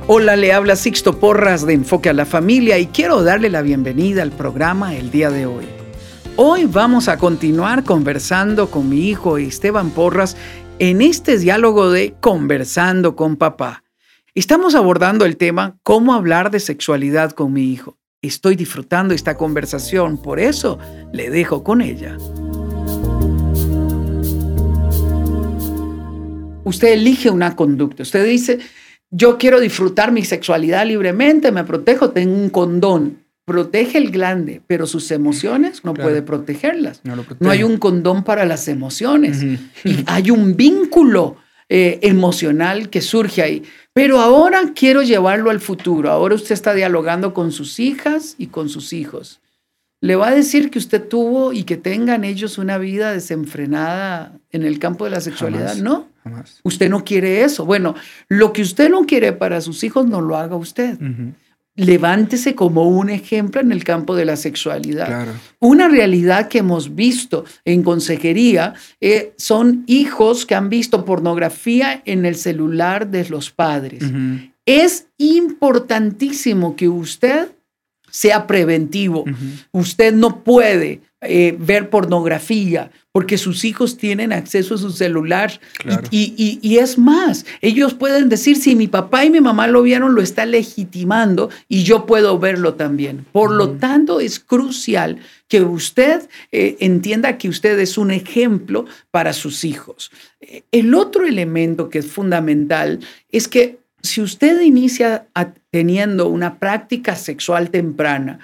Hola, le habla Sixto Porras de Enfoque a la Familia y quiero darle la bienvenida al programa el día de hoy. Hoy vamos a continuar conversando con mi hijo Esteban Porras en este diálogo de Conversando con Papá. Estamos abordando el tema cómo hablar de sexualidad con mi hijo. Estoy disfrutando esta conversación, por eso le dejo con ella. Usted elige una conducta. Usted dice, yo quiero disfrutar mi sexualidad libremente, me protejo, tengo un condón. Protege el glande, pero sus emociones no puede protegerlas. No hay un condón para las emociones. Y hay un vínculo emocional que surge ahí. Pero ahora quiero llevarlo al futuro. Ahora usted está dialogando con sus hijas y con sus hijos. ¿Le va a decir que usted tuvo y que tengan ellos una vida desenfrenada en el campo de la sexualidad? Jamás, no. Jamás. Usted no quiere eso. Bueno, lo que usted no quiere para sus hijos, no lo haga usted. Levántese como un ejemplo en el campo de la sexualidad. Claro. Una realidad que hemos visto en consejería son hijos que han visto pornografía en el celular de los padres. Es importantísimo que usted sea preventivo. Usted no puede ver pornografía porque sus hijos tienen acceso a su celular. Claro. Y es más, ellos pueden decir, si mi papá y mi mamá lo vieron, lo está legitimando y yo puedo verlo también. Por lo tanto, es crucial que usted entienda que usted es un ejemplo para sus hijos. El otro elemento que es fundamental es que si usted inicia teniendo una práctica sexual temprana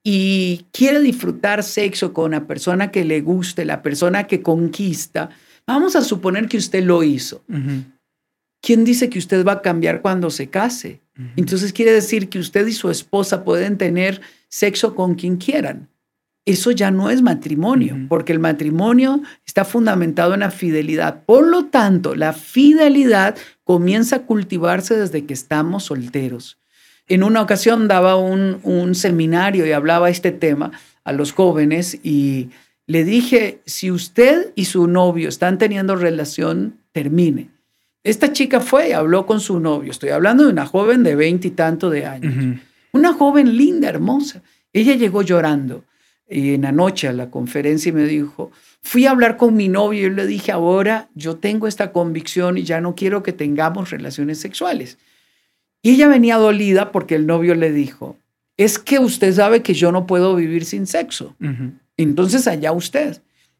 y quiere disfrutar sexo con la persona que le guste, la persona que conquista, vamos a suponer que usted lo hizo. ¿Quién dice que usted va a cambiar cuando se case? Entonces quiere decir que usted y su esposa pueden tener sexo con quien quieran. Eso ya no es matrimonio, porque el matrimonio está fundamentado en la fidelidad. Por lo tanto, la fidelidad comienza a cultivarse desde que estamos solteros. En una ocasión daba un seminario y hablaba este tema a los jóvenes y le dije, si usted y su novio están teniendo relación, termine. Esta chica fue y habló con su novio. Estoy hablando de una joven de 20 y tanto de años. Una joven linda, hermosa. Ella llegó llorando. Y en la noche a la conferencia y me dijo, fui a hablar con mi novio y le dije, ahora yo tengo esta convicción y ya no quiero que tengamos relaciones sexuales. Y ella venía dolida porque el novio le dijo, es que usted sabe que yo no puedo vivir sin sexo. Entonces allá usted.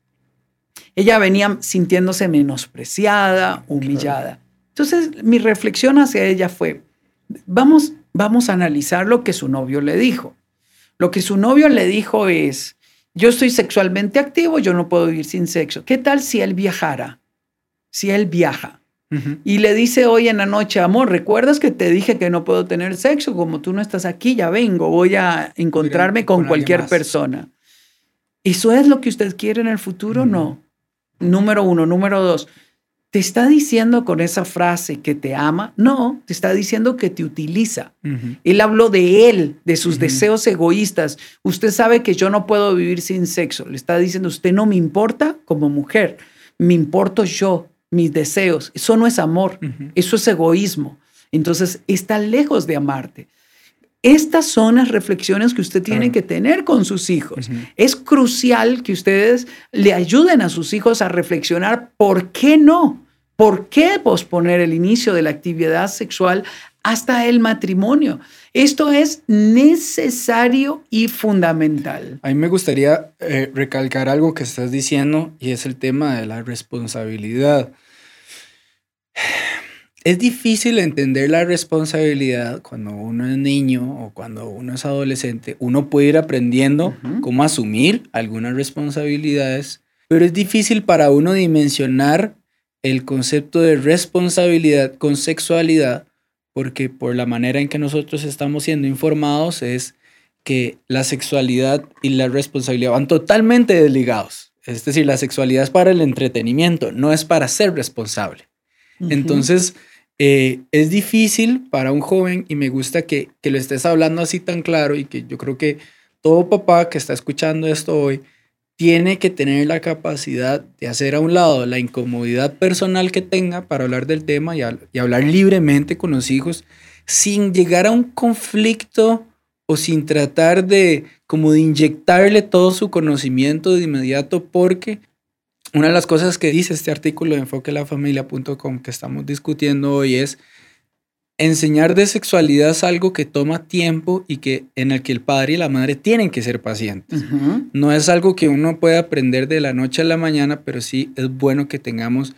Ella venía sintiéndose menospreciada, humillada. Entonces mi reflexión hacia ella fue, vamos a analizar lo que su novio le dijo. Lo que su novio le dijo es, yo estoy sexualmente activo, yo no puedo vivir sin sexo. ¿Qué tal si él viajara? Si él viaja y le dice hoy en la noche, amor, ¿recuerdas que te dije que no puedo tener sexo? Como tú no estás aquí, ya vengo, voy a encontrarme con cualquier persona. ¿Eso es lo que usted quiere en el futuro? No. Número uno. Número dos. ¿Te está diciendo con esa frase que te ama? No, te está diciendo que te utiliza. Él habló de él, de sus deseos egoístas. Usted sabe que yo no puedo vivir sin sexo. Le está diciendo, usted no me importa como mujer. Me importo yo, mis deseos. Eso no es amor, eso es egoísmo. Entonces, está lejos de amarte. Estas son las reflexiones que usted tiene que tener con sus hijos. Es crucial que ustedes le ayuden a sus hijos a reflexionar por qué no. ¿Por qué posponer el inicio de la actividad sexual hasta el matrimonio? Esto es necesario y fundamental. A mí me gustaría recalcar algo que estás diciendo y es el tema de la responsabilidad. Es difícil entender la responsabilidad cuando uno es niño o cuando uno es adolescente. Uno puede ir aprendiendo cómo asumir algunas responsabilidades, pero es difícil para uno dimensionar el concepto de responsabilidad con sexualidad, porque por la manera en que nosotros estamos siendo informados es que la sexualidad y la responsabilidad van totalmente desligados. Es decir, la sexualidad es para el entretenimiento, no es para ser responsable. Entonces, es difícil para un joven y me gusta que lo estés hablando así tan claro y que yo creo que todo papá que está escuchando esto hoy tiene que tener la capacidad de hacer a un lado la incomodidad personal que tenga para hablar del tema y hablar libremente con los hijos sin llegar a un conflicto o sin tratar de inyectarle todo su conocimiento de inmediato, porque una de las cosas que dice este artículo de enfoquelafamilia.com que estamos discutiendo hoy es: enseñar de sexualidad es algo que toma tiempo y en el que el padre y la madre tienen que ser pacientes. Uh-huh. No es algo que uno puede aprender de la noche a la mañana, pero sí es bueno que tengamos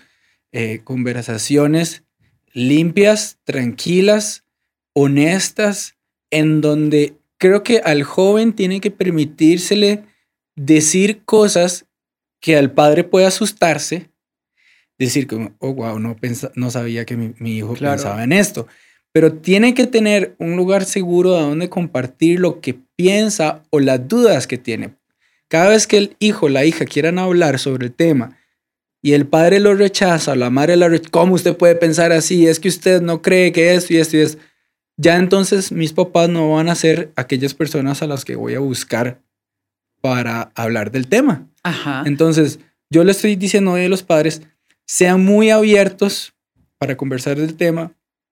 conversaciones limpias, tranquilas, honestas, en donde creo que al joven tiene que permitírsele decir cosas que al padre puede asustarse, decir como, oh, wow, no sabía que mi hijo pensaba en esto. Pero tiene que tener un lugar seguro a donde compartir lo que piensa o las dudas que tiene. Cada vez que el hijo o la hija quieran hablar sobre el tema y el padre lo rechaza o la madre lo rechaza, ¿cómo usted puede pensar así? Es que usted no cree que esto y esto y esto. Ya entonces mis papás no van a ser aquellas personas a las que voy a buscar para hablar del tema. Ajá. Entonces yo le estoy diciendo hoy a los padres, sean muy abiertos para conversar del tema.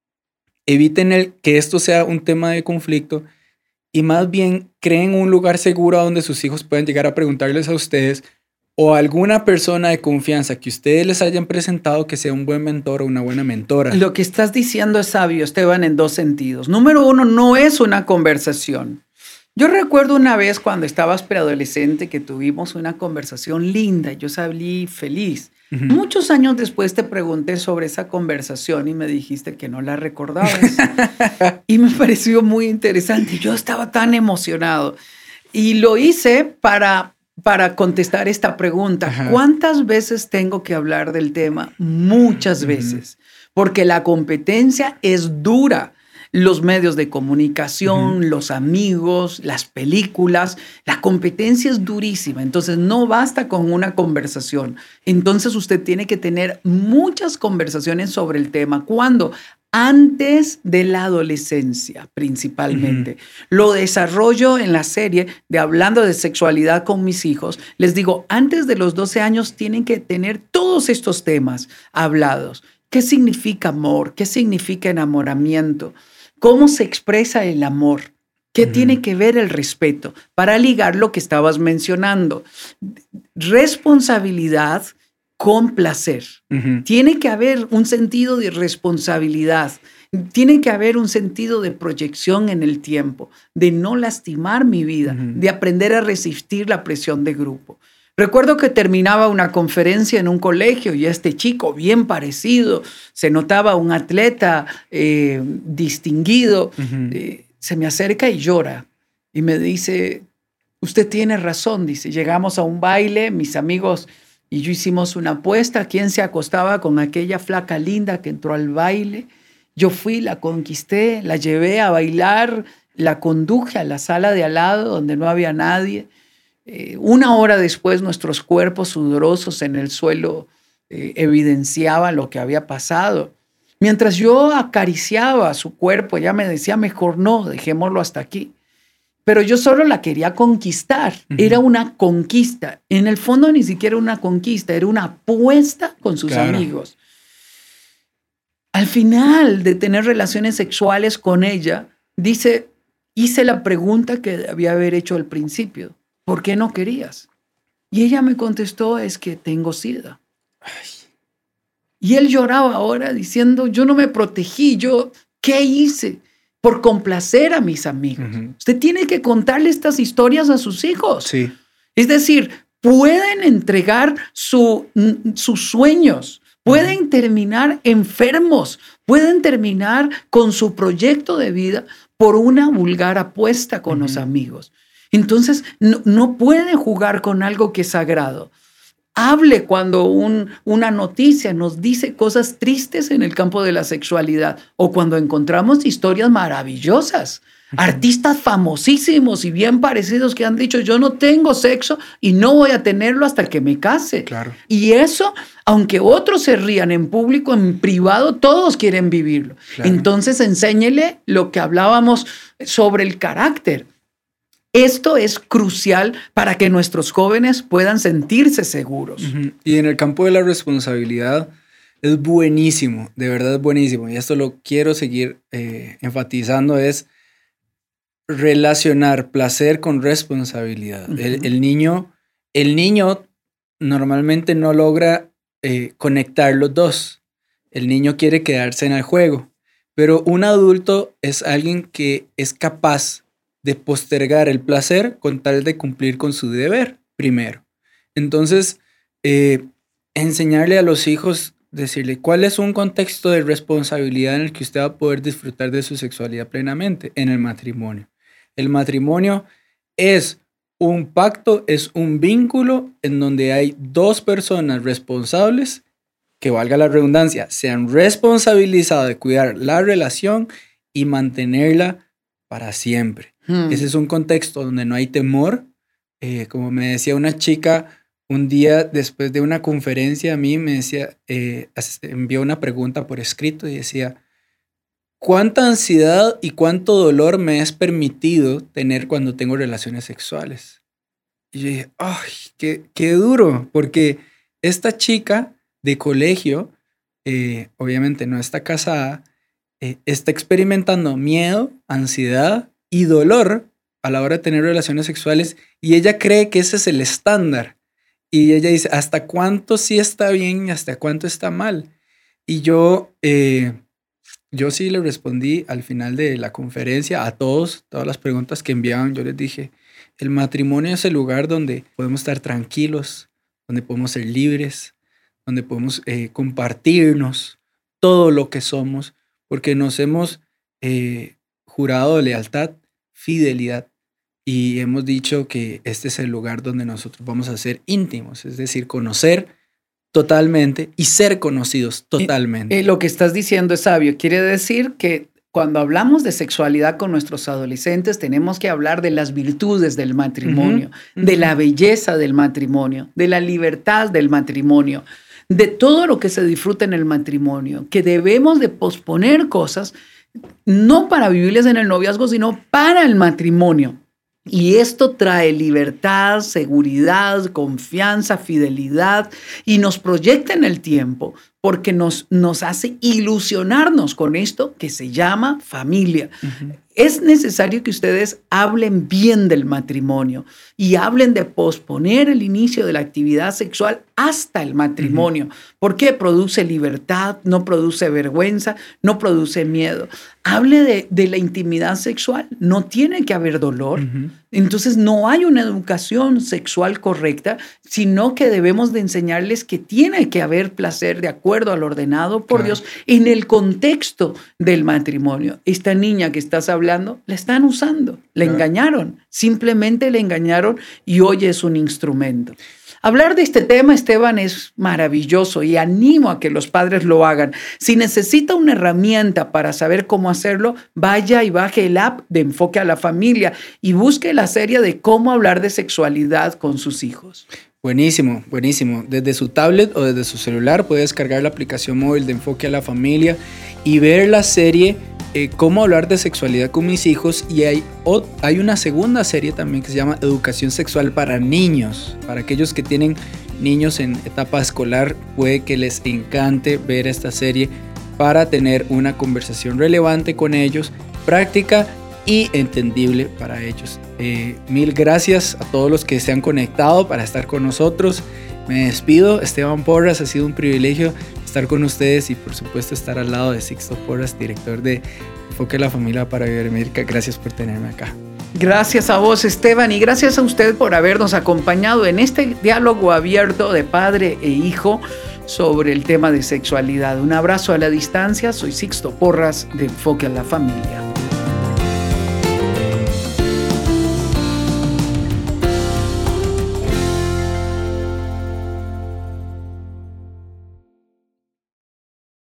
Eviten que esto sea un tema de conflicto y más bien creen un lugar seguro a donde sus hijos puedan llegar a preguntarles a ustedes o a alguna persona de confianza que ustedes les hayan presentado que sea un buen mentor o una buena mentora. Lo que estás diciendo es sabio, Esteban, en dos sentidos. Número uno, no es una conversación. Yo recuerdo una vez cuando estabas preadolescente que tuvimos una conversación linda y yo salí feliz. Uh-huh. Muchos años después te pregunté sobre esa conversación y me dijiste que no la recordabas. Y me pareció muy interesante. Yo estaba tan emocionado y lo hice para contestar esta pregunta. Uh-huh. ¿Cuántas veces tengo que hablar del tema? Muchas veces, porque la competencia es dura. Los medios de comunicación, los amigos, las películas, la competencia es durísima. Entonces no basta con una conversación. Entonces usted tiene que tener muchas conversaciones sobre el tema. ¿Cuándo? Antes de la adolescencia, principalmente. Lo desarrollo en la serie de Hablando de Sexualidad con mis hijos. Les digo, antes de los 12 años tienen que tener todos estos temas hablados. ¿Qué significa amor? ¿Qué significa enamoramiento? ¿Cómo se expresa el amor? ¿Qué tiene que ver el respeto? Para ligar lo que estabas mencionando. Responsabilidad con placer. Tiene que haber un sentido de responsabilidad. Tiene que haber un sentido de proyección en el tiempo, de no lastimar mi vida, de aprender a resistir la presión de grupo. Recuerdo que terminaba una conferencia en un colegio y este chico, bien parecido, se notaba un atleta distinguido, se me acerca y llora y me dice, usted tiene razón, dice, llegamos a un baile, mis amigos y yo hicimos una apuesta, ¿quién se acostaba con aquella flaca linda que entró al baile? Yo fui, la conquisté, la llevé a bailar, la conduje a la sala de al lado donde no había nadie. Una hora después, nuestros cuerpos sudorosos en el suelo evidenciaban lo que había pasado. Mientras yo acariciaba su cuerpo, ella me decía, mejor no, dejémoslo hasta aquí. Pero yo solo la quería conquistar. Era una conquista. En el fondo ni siquiera una conquista, era una apuesta con sus amigos. Al final de tener relaciones sexuales con ella, dice, hice la pregunta que debía haber hecho al principio. ¿Por qué no querías? Y ella me contestó, es que tengo SIDA. Ay. Y él lloraba ahora diciendo, yo no me protegí, ¿qué hice? Por complacer a mis amigos. Usted tiene que contarle estas historias a sus hijos. Sí. Es decir, pueden entregar sus sueños, pueden terminar enfermos, pueden terminar con su proyecto de vida por una vulgar apuesta con los amigos. Entonces, no pueden jugar con algo que es sagrado. Hable cuando una noticia nos dice cosas tristes en el campo de la sexualidad o cuando encontramos historias maravillosas. Artistas famosísimos y bien parecidos que han dicho, yo no tengo sexo y no voy a tenerlo hasta que me case. Claro. Y eso, aunque otros se rían en público, en privado, todos quieren vivirlo. Claro. Entonces, enséñele lo que hablábamos sobre el carácter. Esto es crucial para que nuestros jóvenes puedan sentirse seguros. Y en el campo de la responsabilidad es buenísimo, de verdad es buenísimo. Y esto lo quiero seguir enfatizando, es relacionar placer con responsabilidad. El niño normalmente no logra conectar los dos. El niño quiere quedarse en el juego, pero un adulto es alguien que es capaz de postergar el placer con tal de cumplir con su deber primero. Entonces, enseñarle a los hijos, decirle cuál es un contexto de responsabilidad en el que usted va a poder disfrutar de su sexualidad plenamente en el matrimonio. El matrimonio es un pacto, es un vínculo en donde hay dos personas responsables, que valga la redundancia, se han responsabilizado de cuidar la relación y mantenerla para siempre. Ese es un contexto donde no hay temor. Como me decía una chica un día después de una conferencia, a mí me decía, envió una pregunta por escrito y decía, ¿cuánta ansiedad y cuánto dolor me es permitido tener cuando tengo relaciones sexuales? Y yo dije, ¡ay, qué duro! Porque esta chica de colegio, obviamente no está casada, está experimentando miedo, ansiedad y dolor a la hora de tener relaciones sexuales y ella cree que ese es el estándar. Y ella dice, ¿hasta cuánto sí está bien y hasta cuánto está mal? Y yo sí le respondí al final de la conferencia a todas las preguntas que enviaban. Yo les dije, el matrimonio es el lugar donde podemos estar tranquilos, donde podemos ser libres, donde podemos compartirnos todo lo que somos, porque nos hemos jurado lealtad, fidelidad, y hemos dicho que este es el lugar donde nosotros vamos a ser íntimos, es decir, conocer totalmente y ser conocidos totalmente. Lo que estás diciendo es sabio. Quiere decir que cuando hablamos de sexualidad con nuestros adolescentes, tenemos que hablar de las virtudes del matrimonio, de la belleza del matrimonio, de la libertad del matrimonio, de todo lo que se disfruta en el matrimonio, que debemos de posponer cosas, no para vivirles en el noviazgo, sino para el matrimonio. Y esto trae libertad, seguridad, confianza, fidelidad y nos proyecta en el tiempo porque nos hace ilusionarnos con esto que se llama familia. Es necesario que ustedes hablen bien del matrimonio y hablen de posponer el inicio de la actividad sexual hasta el matrimonio, porque produce libertad, no produce vergüenza, no produce miedo. Hable de la intimidad sexual, no tiene que haber dolor. Entonces no hay una educación sexual correcta, sino que debemos de enseñarles que tiene que haber placer de acuerdo al ordenado por Dios en el contexto del matrimonio. Esta niña que estás hablando, la están usando, la engañaron, simplemente la engañaron y hoy es un instrumento. Hablar de este tema, Esteban, es maravilloso y animo a que los padres lo hagan. Si necesita una herramienta para saber cómo hacerlo, vaya y baje el app de Enfoque a la Familia y busque la serie de cómo hablar de sexualidad con sus hijos. Buenísimo, buenísimo. Desde su tablet o desde su celular puede descargar la aplicación móvil de Enfoque a la Familia y ver la serie Cómo hablar de sexualidad con mis hijos, y hay una segunda serie también que se llama Educación Sexual para Niños. Para aquellos que tienen niños en etapa escolar, puede que les encante ver esta serie para tener una conversación relevante con ellos, práctica y entendible para ellos. Mil gracias a todos los que se han conectado para estar con nosotros. Me despido, Esteban Porras, ha sido un privilegio estar con ustedes y por supuesto estar al lado de Sixto Porras, director de Enfoque a la Familia para Iberoamérica. Gracias por tenerme acá. Gracias a vos, Esteban, y gracias a usted por habernos acompañado en este diálogo abierto de padre e hijo sobre el tema de sexualidad. Un abrazo a la distancia, soy Sixto Porras de Enfoque a la Familia.